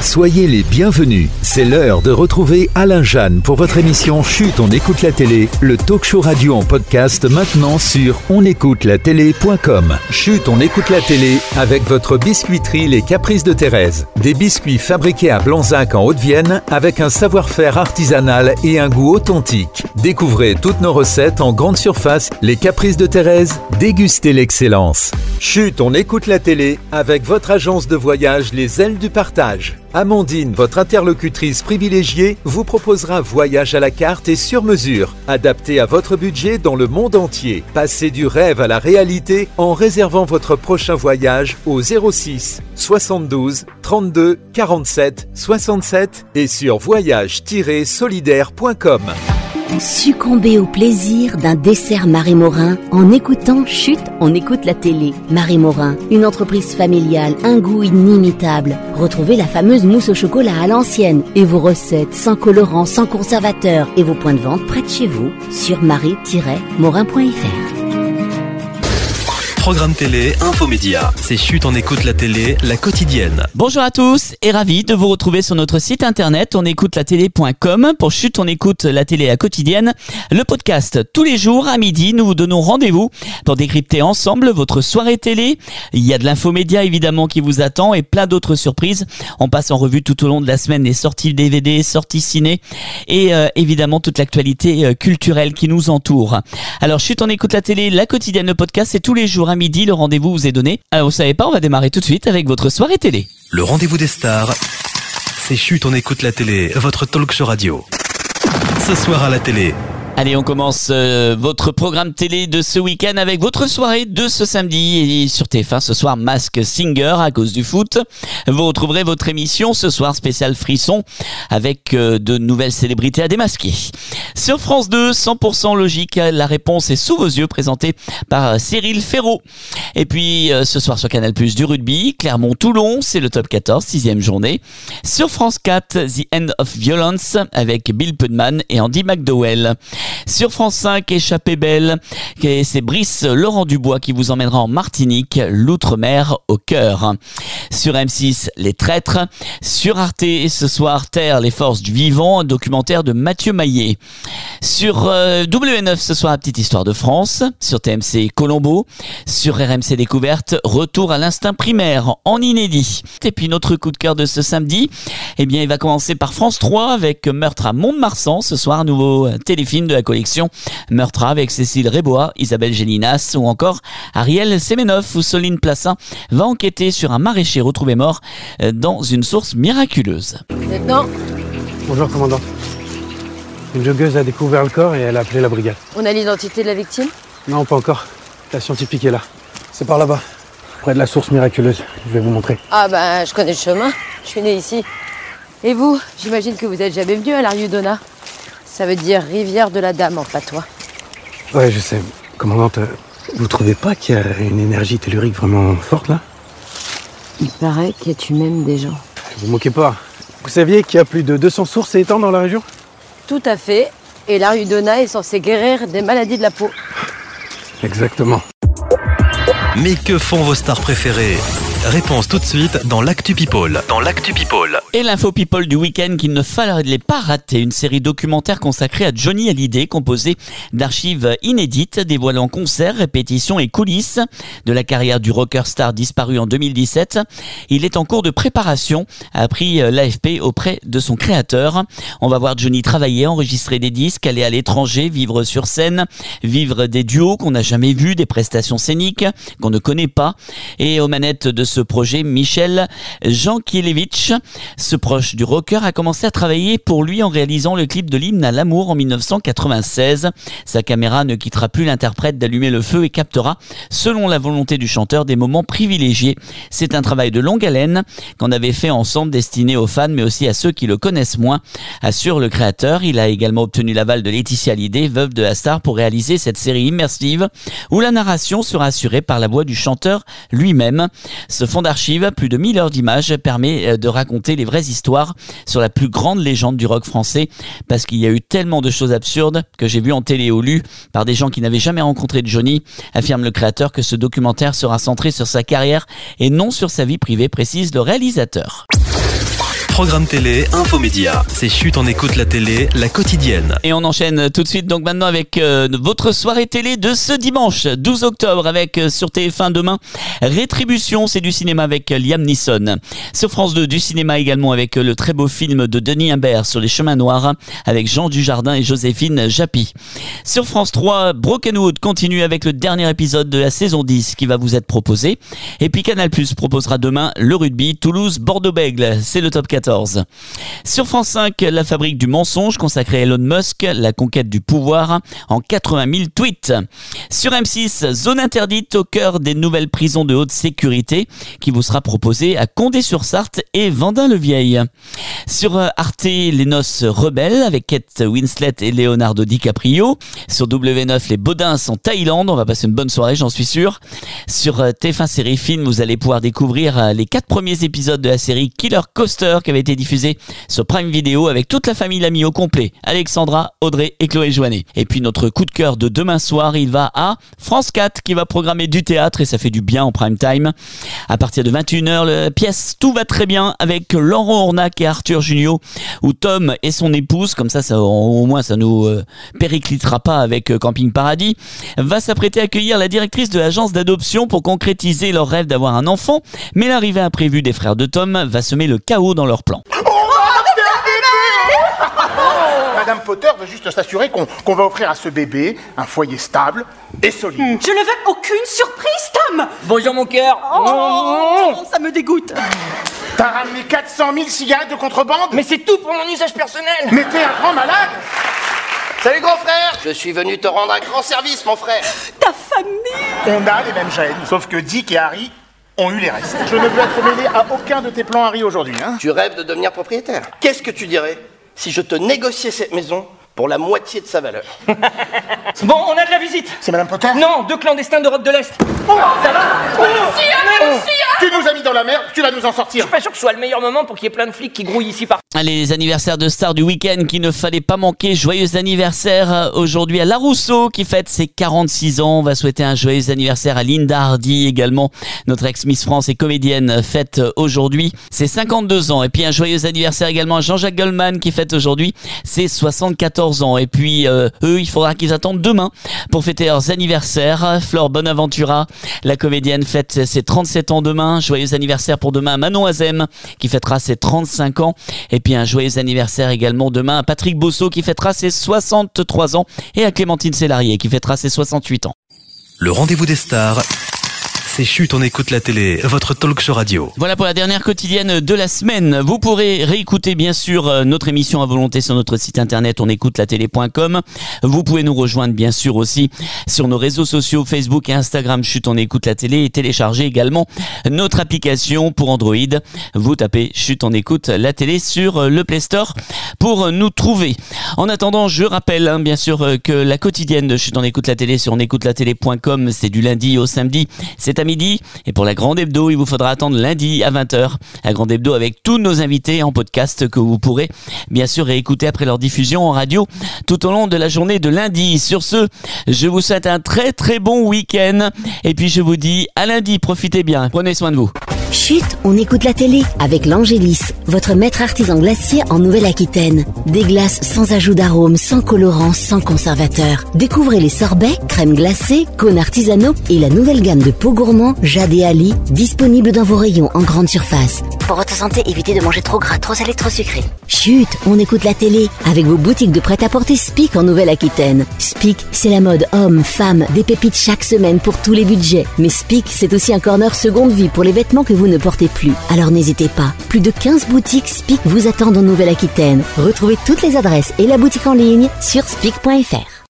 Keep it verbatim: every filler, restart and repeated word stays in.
Soyez les bienvenus. C'est l'heure de retrouver Alain Jeanne pour votre émission Chut, on écoute la télé, le talk show radio en podcast maintenant sur on écoute la télé point com. Chut, on écoute la télé avec votre biscuiterie Les Caprices de Thérèse. Des biscuits fabriqués à Blanzac en Haute-Vienne avec un savoir-faire artisanal et un goût authentique. Découvrez toutes nos recettes en grande surface. Les Caprices de Thérèse, dégustez l'excellence. Chut, on écoute la télé avec votre agence de voyage Les Ailes du Partage. Amandine, votre interlocutrice privilégiée, vous proposera voyage à la carte et sur mesure, adapté à votre budget dans le monde entier. Passez du rêve à la réalité en réservant votre prochain voyage au zéro six soixante-douze trente-deux quarante-sept soixante-sept et sur voyage tiret solidaire point com. Succombez au plaisir d'un dessert Marie Morin en écoutant Chut, on écoute la télé. Marie Morin, une entreprise familiale, un goût inimitable. Retrouvez la fameuse mousse au chocolat à l'ancienne et vos recettes sans colorant, sans conservateur et vos points de vente près de chez vous sur marie tiret morin point f r. Programme télé, infomédia. C'est Chut, on écoute la télé, la quotidienne. Bonjour à tous et ravi de vous retrouver sur notre site internet on écoute la télé point com pour Chut, on écoute la télé, la quotidienne. Le podcast tous les jours à midi, nous vous donnons rendez-vous pour décrypter ensemble votre soirée télé. Il y a de l'infomédia évidemment qui vous attend et plein d'autres surprises. On passe en revue tout au long de la semaine les sorties D V D, sorties ciné et euh, évidemment toute l'actualité euh, culturelle qui nous entoure. Alors Chut, on écoute la télé, la quotidienne, le podcast, c'est tous les jours à midi, le rendez-vous vous est donné. Alors vous savez pas, on va démarrer tout de suite avec votre soirée télé. Le rendez-vous des stars, c'est Chut, on écoute la télé, votre talk show radio. Ce soir à la télé. Allez, on commence euh, votre programme télé de ce week-end avec votre soirée de ce samedi. Et sur T F un, ce soir, Masked Singer à cause du foot. Vous retrouverez votre émission ce soir spécial frisson avec euh, de nouvelles célébrités à démasquer. Sur France deux, cent pour cent logique, la réponse est sous vos yeux, présentée par Cyril Ferraud. Et puis, euh, ce soir sur Canal plus, du rugby, Clermont-Toulon, c'est le top quatorze, sixième journée. Sur France quatre, The End of Violence avec Bill Pullman et Andy McDowell. Sur France cinq, Échappée belle, c'est Brice Laurent Dubois qui vous emmènera en Martinique, l'outre-mer au cœur. Sur M six, Les Traîtres. Sur Arte, ce soir, Terre, les forces du vivant, un documentaire de Mathieu Maillet. Sur euh, W neuf, ce soir, La petite histoire de France. Sur T M C, Colombo. Sur R M C Découverte, Retour à l'instinct primaire, en inédit. Et puis notre coup de cœur de ce samedi, eh bien, il va commencer par France trois avec Meurtre à Mont-de-Marsan. Ce soir, un nouveau téléfilm de la collection Meurtre avec Cécile Rébois, Isabelle Gélinas ou encore Ariel Semenov, où Soline Plassin va enquêter sur un maraîcher retrouvé mort dans une source miraculeuse. Maintenant. Bonjour commandant. Une joggeuse a découvert le corps et elle a appelé la brigade. On a l'identité de la victime ? Non, pas encore. La scientifique est là. C'est par là-bas, près de la source miraculeuse. Je vais vous montrer. Ah bah je connais le chemin, je suis née ici. Et vous, j'imagine que vous êtes jamais venu à la Riudona. Ça veut dire rivière de la Dame en patois. Ouais, je sais. Commandante, vous trouvez pas qu'il y a une énergie tellurique vraiment forte là ? Il paraît que tu m'aimes des gens. Vous moquez pas. Vous saviez qu'il y a plus de deux cents sources et étangs dans la région ? Tout à fait. Et la Riudona est censée guérir des maladies de la peau. Exactement. Mais que font vos stars préférées ? Réponse tout de suite dans l'Actu People. Dans l'Actu People. Et l'info people du week-end qu'il ne fallait pas rater, une série documentaire consacrée à Johnny Hallyday, composée d'archives inédites dévoilant concerts, répétitions et coulisses de la carrière du rocker star disparu en deux mille dix-sept. Il est en cours de préparation, a appris l'A F P auprès de son créateur. On va voir Johnny travailler, enregistrer des disques, aller à l'étranger, vivre sur scène, vivre des duos qu'on n'a jamais vus, des prestations scéniques qu'on ne connaît pas. Et aux manettes de ce projet, Michel Jankiewicz, ce proche du rocker, a commencé à travailler pour lui en réalisant le clip de l'hymne à l'amour en dix-neuf cent quatre-vingt-seize. Sa caméra ne quittera plus l'interprète d'allumer le feu et captera, selon la volonté du chanteur, des moments privilégiés. C'est un travail de longue haleine qu'on avait fait ensemble, destiné aux fans mais aussi à ceux qui le connaissent moins, assure le créateur. Il a également obtenu l'aval de Laetitia Hallyday, veuve de la star, pour réaliser cette série immersive où la narration sera assurée par la voix du chanteur lui-même. Ce fonds d'archives, plus de mille heures d'images, permet de raconter les vraies histoires sur la plus grande légende du rock français, parce qu'il y a eu tellement de choses absurdes que j'ai vues en télé ou lues par des gens qui n'avaient jamais rencontré de Johnny, affirme le créateur que ce documentaire sera centré sur sa carrière et non sur sa vie privée, précise le réalisateur. Programme télé, infomédia. C'est Chut, on écoute la télé, la quotidienne. Et on enchaîne tout de suite donc maintenant avec euh, votre soirée télé de ce dimanche douze octobre avec euh, sur T F un demain Rétribution, c'est du cinéma avec Liam Neeson. Sur France deux, du cinéma également avec le très beau film de Denis Imbert sur les chemins noirs avec Jean Dujardin et Joséphine Japy. Sur France trois, Brokenwood continue avec le dernier épisode de la saison dix qui va vous être proposé. Et puis Canal+ proposera demain le rugby Toulouse-Bordeaux-Bègles, c'est le top quatorze. Sur France cinq, la fabrique du mensonge consacrée à Elon Musk, la conquête du pouvoir en quatre-vingt mille tweets. Sur M six, zone interdite au cœur des nouvelles prisons de haute sécurité qui vous sera proposée à Condé-sur-Sarthe et Vendin-le-Vieil. Sur Arte, les noces rebelles avec Kate Winslet et Leonardo DiCaprio. Sur W neuf, les Baudins en Thaïlande, on va passer une bonne soirée, j'en suis sûr. Sur T F un Série Film, vous allez pouvoir découvrir les quatre premiers épisodes de la série Killer Coaster qui avait été diffusée sur Prime Video avec toute la famille Lamy au complet. Alexandra, Audrey et Chloé Joannet. Et puis notre coup de cœur de demain soir, il va à France quatre qui va programmer du théâtre et ça fait du bien en prime time. À partir de vingt et une heures, la pièce Tout va très bien avec Laurent Ornac et Arthur Junio où Tom et son épouse, comme ça, ça au moins ça nous euh, périclitera pas avec euh, Camping Paradis, va s'apprêter à accueillir la directrice de l'agence d'adoption pour concrétiser leur rêve d'avoir un enfant, mais l'arrivée imprévue des frères de Tom va semer le chaos dans leur plan. Madame Potter veut juste s'assurer qu'on qu'on va offrir à ce bébé un foyer stable et solide. Je ne veux aucune surprise, Tom. Bonjour mon cœur. Oh, ça me dégoûte. T'as ramené quatre cent mille cigarettes de contrebande? Mais c'est tout pour mon usage personnel. Mais t'es un grand malade. Salut grand frère, je suis venu te rendre un grand service mon frère. Ta famille. On a les mêmes gènes, sauf que Dick et Harry ont eu les restes. Je ne veux être mêlé à aucun de tes plans Harry aujourd'hui, hein. Tu rêves de devenir propriétaire. Qu'est-ce que tu dirais si je te négociais cette maison pour la moitié de sa valeur? Bon, on a de la visite. C'est Madame Potter? Non, deux clandestins d'Europe de l'Est. Oh, ça va? Oh, oh, tu nous as mis dans la merde, tu vas nous en sortir. Je suis pas sûr que ce soit le meilleur moment pour qu'il y ait plein de flics qui grouillent ici par... Allez, les anniversaires de stars du week-end qu'il ne fallait pas manquer. Joyeux anniversaire aujourd'hui à La Rousseau qui fête ses quarante-six ans. On va souhaiter un joyeux anniversaire à Linda Hardy également. Notre ex-Miss France et comédienne fête aujourd'hui ses cinquante-deux ans. Et puis un joyeux anniversaire également à Jean-Jacques Goldman qui fête aujourd'hui ses soixante-quatorze ans. Et puis euh, eux, il faudra qu'ils attendent demain pour fêter leurs anniversaires. Flore Bonaventura, la comédienne, fête ses trente-sept ans demain. Joyeux anniversaire pour demain à Manon Azem qui fêtera ses trente-cinq ans. Et puis un joyeux anniversaire également demain à Patrick Bosso qui fêtera ses soixante-trois ans et à Clémentine Sélarié qui fêtera ses soixante-huit ans. Le rendez-vous des stars, c'est Chut, on écoute la télé, votre talk show radio. Voilà pour la dernière quotidienne de la semaine. Vous pourrez réécouter bien sûr notre émission à volonté sur notre site internet on écoute la télé point com. Vous pouvez nous rejoindre bien sûr aussi sur nos réseaux sociaux Facebook et Instagram Chut, on écoute la télé et télécharger également notre application pour Android. Vous tapez Chut, on écoute la télé sur le Play Store pour nous trouver. En attendant, je rappelle hein, bien sûr que la quotidienne de Chut, on écoute la télé sur on écoute la télé point com, c'est du lundi au samedi, c'est à midi. Et pour la Grande Hebdo, il vous faudra attendre lundi à vingt heures. La Grande Hebdo avec tous nos invités en podcast que vous pourrez bien sûr réécouter après leur diffusion en radio tout au long de la journée de lundi. Sur ce, je vous souhaite un très très bon week-end. Et puis je vous dis à lundi, profitez bien, prenez soin de vous. Chut, on écoute la télé avec l'Angélis, votre maître artisan glacier en Nouvelle-Aquitaine. Des glaces sans ajout d'arôme, sans colorant, sans conservateur. Découvrez les sorbets, crèmes glacées, cônes artisanaux et la nouvelle gamme de pots gourmands Jade et Ali, disponible dans vos rayons en grande surface. Pour votre santé, évitez de manger trop gras, trop salé, trop sucré. Chut, on écoute la télé avec vos boutiques de prêt-à-porter Spic en Nouvelle-Aquitaine. Spic, c'est la mode homme, femme, des pépites chaque semaine pour tous les budgets. Mais Spic, c'est aussi un corner seconde vie pour les vêtements que vous ne portez plus. Alors n'hésitez pas. Plus de quinze boutiques Spic vous attendent en Nouvelle-Aquitaine. Retrouvez toutes les adresses et la boutique en ligne sur spic point f r.